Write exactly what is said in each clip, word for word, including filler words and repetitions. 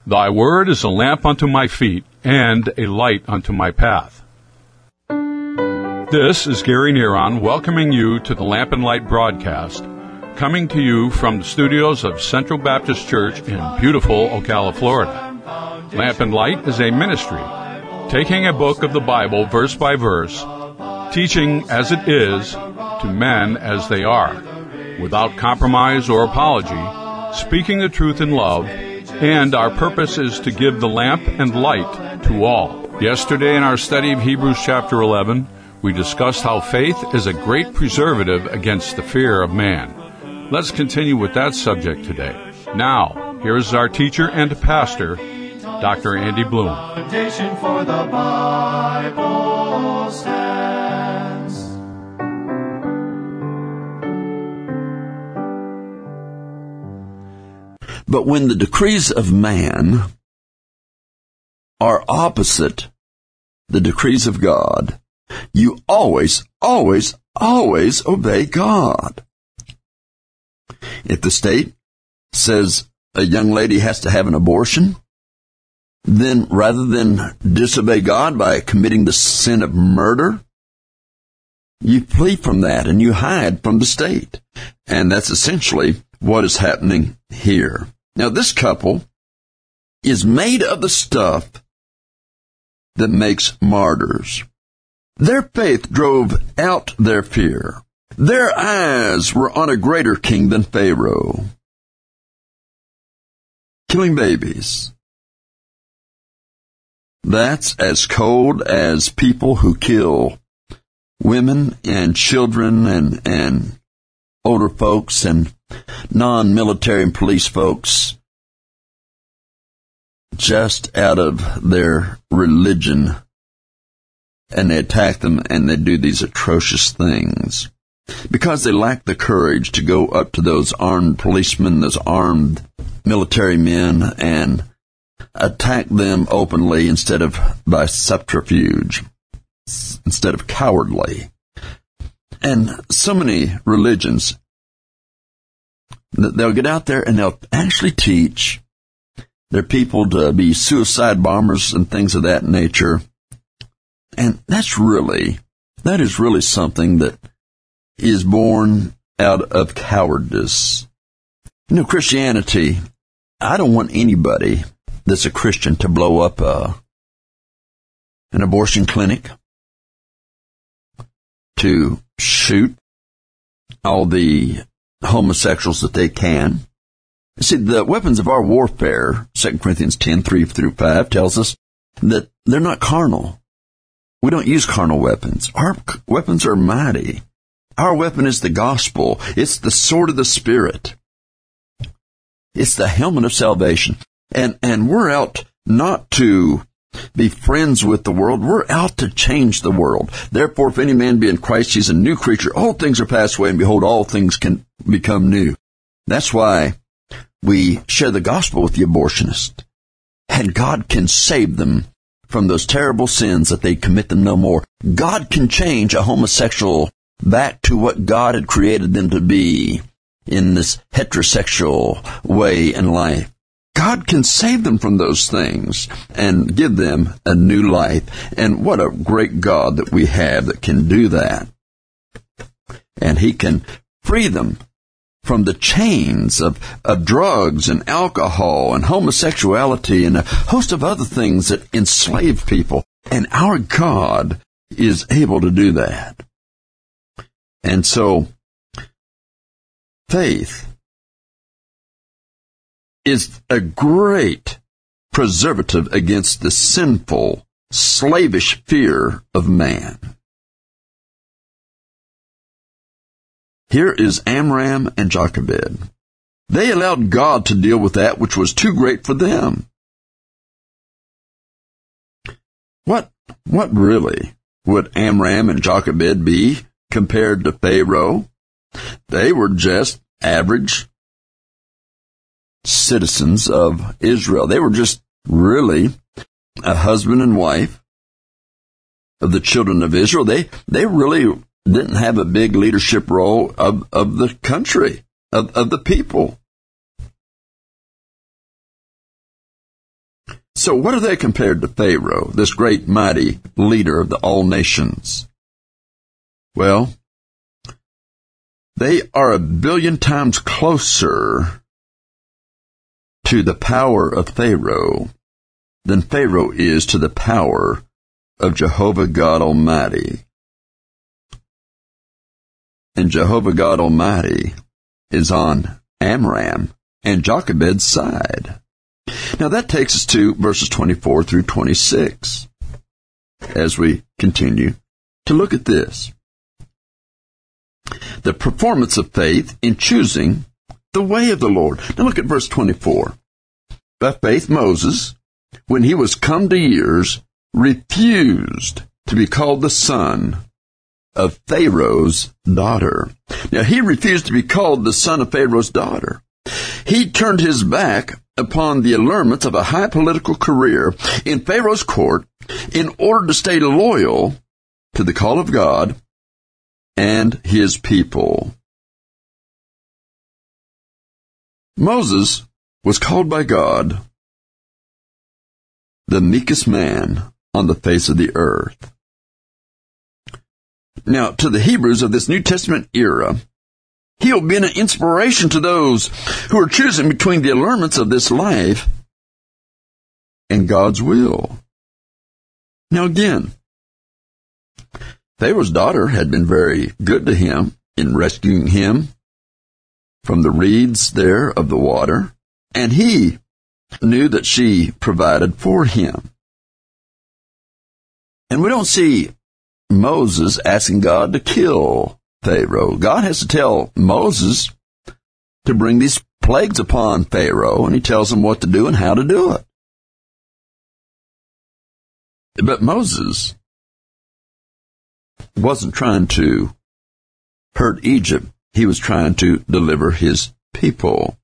Thy word is a lamp unto my feet, and a light unto my path. This is Gary Neron welcoming you to the Lamp and Light broadcast, coming to you from the studios of Central Baptist Church in beautiful Ocala, Florida. Lamp and Light is a ministry, taking a book of the Bible verse by verse, teaching as it is to men as they are, without compromise or apology, speaking the truth in love, and our purpose is to give the lamp and light to all. Yesterday in our study of Hebrews chapter eleven, we discussed how faith is a great preservative against the fear of man. Let's continue with that subject today. Now, here is our teacher and pastor, Doctor Andy Bloom. Foundation for the Bible stands. But when the decrees of man are opposite the decrees of God, you always, always, always obey God. If the state says a young lady has to have an abortion, then rather than disobey God by committing the sin of murder, you flee from that and you hide from the state. And that's essentially what is happening here. Now, this couple is made of the stuff that makes martyrs. Their faith drove out their fear. Their eyes were on a greater king than Pharaoh, killing babies. That's as cold as people who kill women and children and, and older folks and non-military and police folks just out of their religion. And they attack them and they do these atrocious things because they lack the courage to go up to those armed policemen, those armed military men, and attack them openly instead of by subterfuge, instead of cowardly. And so many religions, they'll get out there and they'll actually teach their people to be suicide bombers and things of that nature. And that's really, that is really something that is born out of cowardice. You know, Christianity, I don't want anybody that's a Christian to blow up a, an abortion clinic, to shoot all the homosexuals that they can. See, the weapons of our warfare, Second Corinthians ten, three through five, tells us that they're not carnal. We don't use carnal weapons. Our weapons are mighty. Our weapon is the gospel. It's the sword of the Spirit. It's the helmet of salvation. And, and we're out not to be friends with the world. We're out to change the world. Therefore, if any man be in Christ, he's a new creature. All things are passed away, and behold, all things can become new. That's why we share the gospel with the abortionist. And God can save them from those terrible sins that they commit them no more. God can change a homosexual back to what God had created them to be in this heterosexual way in life. God can save them from those things and give them a new life. And what a great God that we have that can do that. And He can free them from the chains of, of drugs and alcohol and homosexuality and a host of other things that enslave people. And our God is able to do that. And so, faith is a great preservative against the sinful, slavish fear of man. Here is Amram and Jochebed. They allowed God to deal with that which was too great for them. What, what really would Amram and Jochebed be compared to Pharaoh? They were just average citizens of Israel. They were just really a husband and wife of the children of Israel. They, they really didn't have a big leadership role of, of the country, of, of the people. So what are they compared to Pharaoh, this great mighty leader of the all nations? Well, they are a billion times closer to the power of Pharaoh than Pharaoh is to the power of Jehovah God Almighty. And Jehovah God Almighty is on Amram and Jochebed's side. Now that takes us to verses twenty-four through twenty-six as we continue to look at this. The performance of faith in choosing the way of the Lord. Now look at verse twenty-four. By faith Moses, when he was come to years, refused to be called the son of Pharaoh's daughter. Now he refused to be called the son of Pharaoh's daughter. He turned his back upon the allurements of a high political career in Pharaoh's court in order to stay loyal to the call of God and his people. Moses was called by God the meekest man on the face of the earth. Now, to the Hebrews of this New Testament era, he will be an inspiration to those who are choosing between the allurements of this life and God's will. Now again, Pharaoh's daughter had been very good to him in rescuing him from the reeds there of the water, and he knew that she provided for him. And we don't see Moses asking God to kill Pharaoh. God has to tell Moses to bring these plagues upon Pharaoh, and he tells him what to do and how to do it. But Moses wasn't trying to hurt Egypt. He was trying to deliver his people.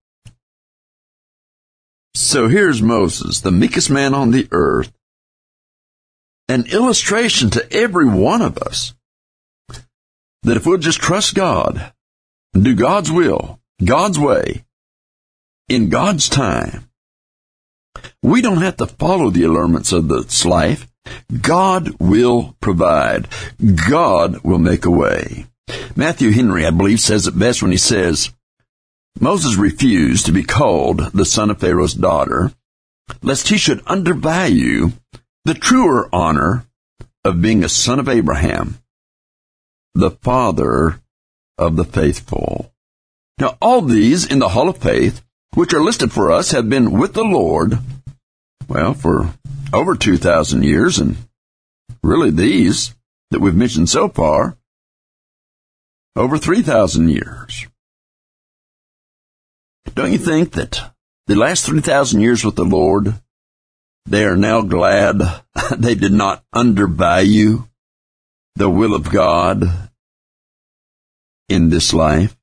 So here's Moses, the meekest man on the earth, an illustration to every one of us that if we'll just trust God and do God's will, God's way, in God's time, we don't have to follow the allurements of this life. God will provide. God will make a way. Matthew Henry, I believe, says it best when he says, Moses refused to be called the son of Pharaoh's daughter, lest he should undervalue the truer honor of being a son of Abraham, the father of the faithful. Now, all these in the Hall of Faith, which are listed for us, have been with the Lord, well, for over two thousand years, and really these that we've mentioned so far, over three thousand years. Don't you think that the last three thousand years with the Lord, they are now glad they did not undervalue the will of God in this life?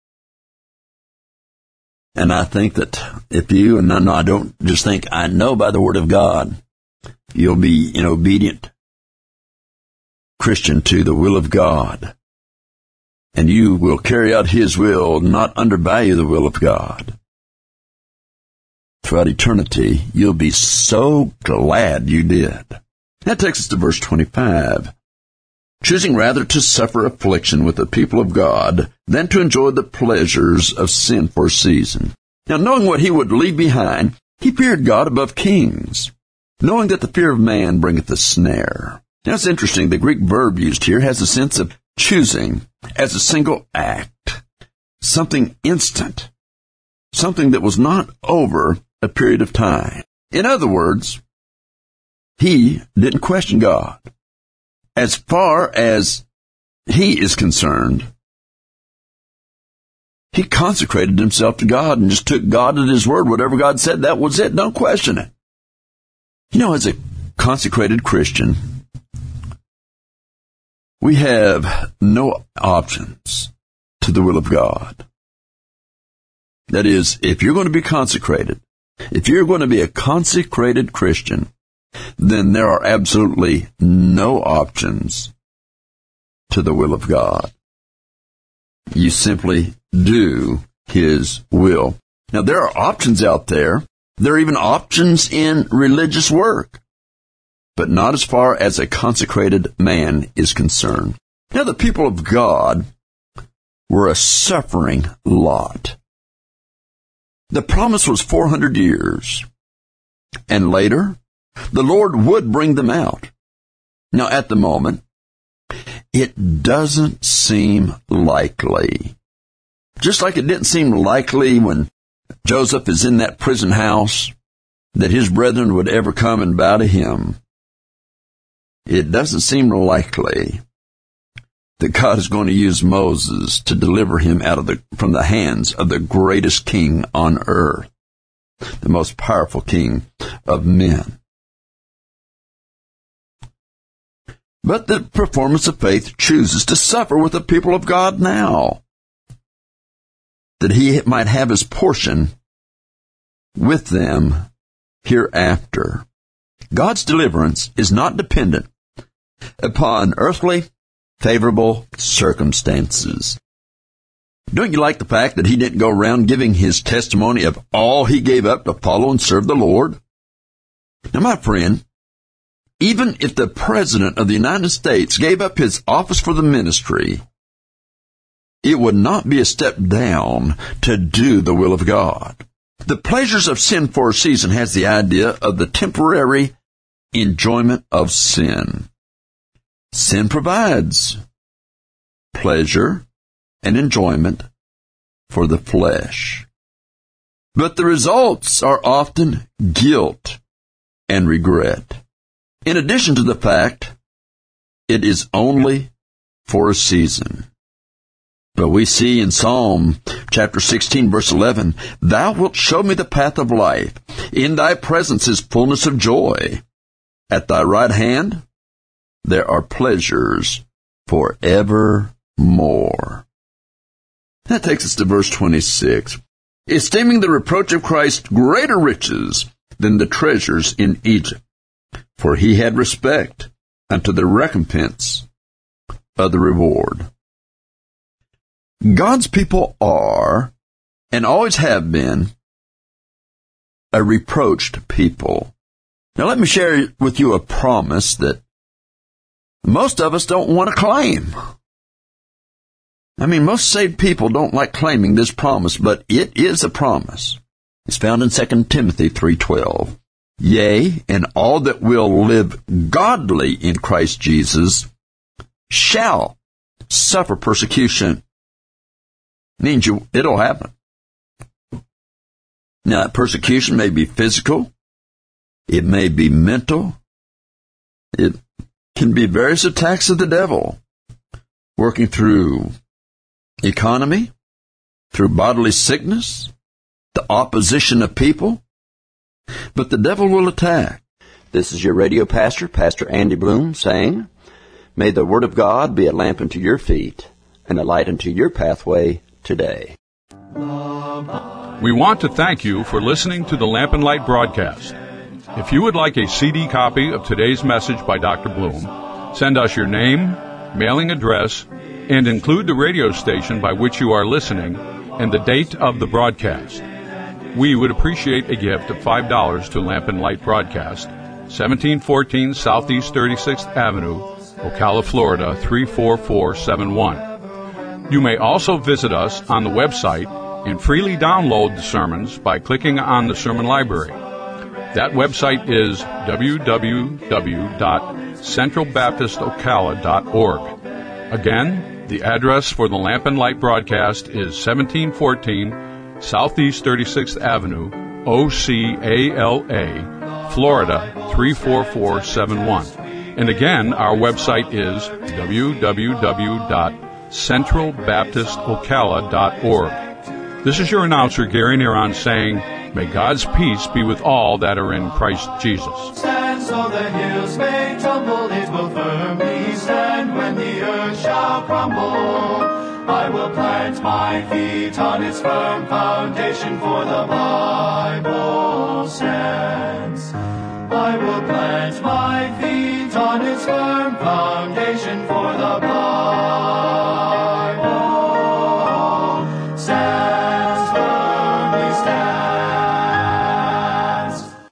And I think that if you, and I don't just think, I know by the Word of God, you'll be an obedient Christian to the will of God. And you will carry out His will, not undervalue the will of God. Throughout eternity, you'll be so glad you did. That takes us to verse twenty-five. Choosing rather to suffer affliction with the people of God than to enjoy the pleasures of sin for a season. Now, knowing what he would leave behind, he feared God above kings, knowing that the fear of man bringeth a snare. Now, it's interesting, the Greek verb used here has a sense of choosing as a single act, something instant, something that was not over a period of time. In other words, he didn't question God. As far as he is concerned, he consecrated himself to God and just took God at his word. Whatever God said, that was it. Don't question it. You know, as a consecrated Christian, we have no options to the will of God. That is, if you're going to be consecrated, if you're going to be a consecrated Christian, then there are absolutely no options to the will of God. You simply do His will. Now, there are options out there There are even options in religious work, but not as far as a consecrated man is concerned. Now, the people of God were a suffering lot. The promise was four hundred years, and later, the Lord would bring them out. Now, at the moment, it doesn't seem likely. Just like it didn't seem likely when Joseph is in that prison house that his brethren would ever come and bow to him. It doesn't seem likely that God is going to use Moses to deliver him out of the from the hands of the greatest king on earth, the most powerful king of men. But the performance of faith chooses to suffer with the people of God now, that he might have his portion with them hereafter. God's deliverance is not dependent upon earthly favorable circumstances. Don't you like the fact that he didn't go around giving his testimony of all he gave up to follow and serve the Lord? Now, my friend, even if the President of the United States gave up his office for the ministry, it would not be a step down to do the will of God. The pleasures of sin for a season has the idea of the temporary enjoyment of sin. Sin provides pleasure and enjoyment for the flesh. But the results are often guilt and regret. In addition to the fact, it is only for a season. But we see in Psalm chapter sixteen, verse eleven, "Thou wilt show me the path of life. In thy presence is fullness of joy. At thy right hand there are pleasures forevermore." That takes us to verse twenty-six. "Esteeming the reproach of Christ greater riches than the treasures in Egypt, for he had respect unto the recompense of the reward." God's people are, and always have been, a reproached people. Now let me share with you a promise that most of us don't want to claim. I mean, most saved people don't like claiming this promise, but it is a promise. It's found in Second Timothy three twelve. "Yea, and all that will live godly in Christ Jesus shall suffer persecution." Means you, it'll happen. Now, that persecution may be physical. It may be mental. It can be various attacks of the devil, working through economy, through bodily sickness, the opposition of people. But the devil will attack. This is your radio pastor, Pastor Andy Bloom, saying, may the Word of God be a lamp unto your feet and a light unto your pathway today. We want to thank you for listening to the Lamp and Light broadcast. If you would like a C D copy of today's message by Doctor Bloom, send us your name, mailing address, and include the radio station by which you are listening and the date of the broadcast. We would appreciate a gift of five dollars to Lamp and Light Broadcast, seventeen fourteen Southeast thirty-sixth Avenue, Ocala, Florida, three four four seven one. You may also visit us on the website and freely download the sermons by clicking on the sermon library. That website is w w w dot central baptist ocala dot org. Again, the address for the Lamp and Light broadcast is seventeen fourteen Southeast thirty-sixth Avenue, O C A L A, Florida, three four four seven one. And again, our website is w w w dot central baptist ocala dot org. This is your announcer, Gary Neron, saying, may God's peace be with all that are in Christ Jesus. Stand so the hills may tumble, it will firmly stand when the earth shall crumble. I will plant my feet on its firm foundation, for the Bible stands. I will plant my